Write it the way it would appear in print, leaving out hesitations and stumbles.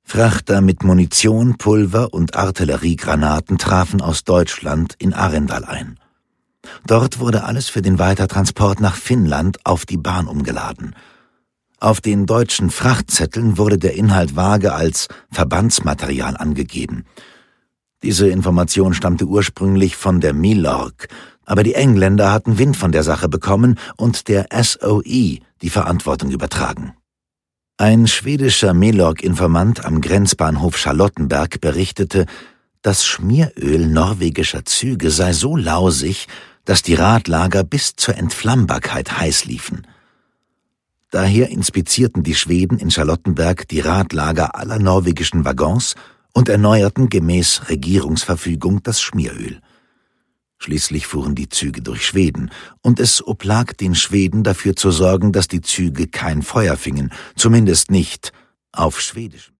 Frachter mit Munition, Pulver und Artilleriegranaten trafen aus Deutschland in Arendal ein. Dort wurde alles für den Weitertransport nach Finnland auf die Bahn umgeladen. Auf den deutschen Frachtzetteln wurde der Inhalt vage als Verbandsmaterial angegeben. Diese Information stammte ursprünglich von der Milorg, aber die Engländer hatten Wind von der Sache bekommen und der SOE die Verantwortung übertragen. Ein schwedischer Milorg-Informant am Grenzbahnhof Charlottenberg berichtete, das Schmieröl norwegischer Züge sei so lausig, dass die Radlager bis zur Entflammbarkeit heiß liefen. Daher inspizierten die Schweden in Charlottenberg die Radlager aller norwegischen Waggons und erneuerten gemäß Regierungsverfügung das Schmieröl. Schließlich fuhren die Züge durch Schweden, und es oblag den Schweden dafür zu sorgen, dass die Züge kein Feuer fingen, zumindest nicht auf Schwedisch.